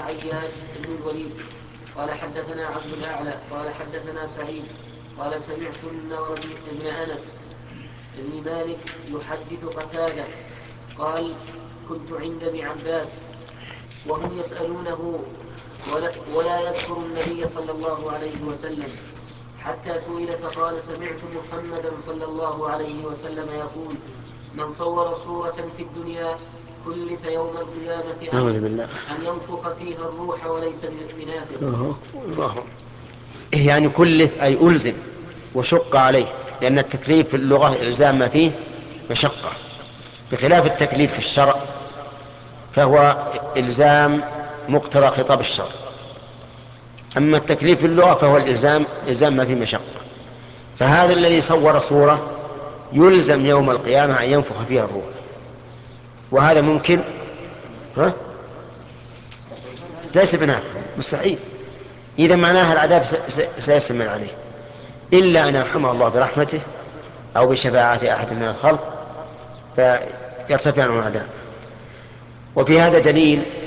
عياش بن الوليد قال حدثنا عبد الأعلى قال حدثنا سعيد قال سمعت النضر بن أنس بن مالك يحدث قتادة قال كنت عند ابن عباس وهم يسألونه ولا يذكر النبي صلى الله عليه وسلم حتى سئل فقال سمعت محمدا صلى الله عليه وسلم يقول من صور صورة في الدنيا كلف يوم القيامة أن ينفخ فيها الروح وليس بنافخ. يعني كلف أي ألزم وشق عليه، لأن التكليف في اللغة إلزام ما فيه مشقة، بخلاف التكليف في الشرع فهو إلزام مقتضى خطاب الشرع. أما التكليف في اللغة فهو إلزام ما فيه مشقة. فهذا الذي صور صورة يلزم يوم القيامة أن ينفخ فيها الروح، وهذا ممكن ليس بنافخ، مستحيل. إذا معناها العذاب سيستمر عليه إلا أن يرحمه الله برحمته أو بشفاعة أحد من الخلق فيرتفع عنه العذاب. وفي هذا دليل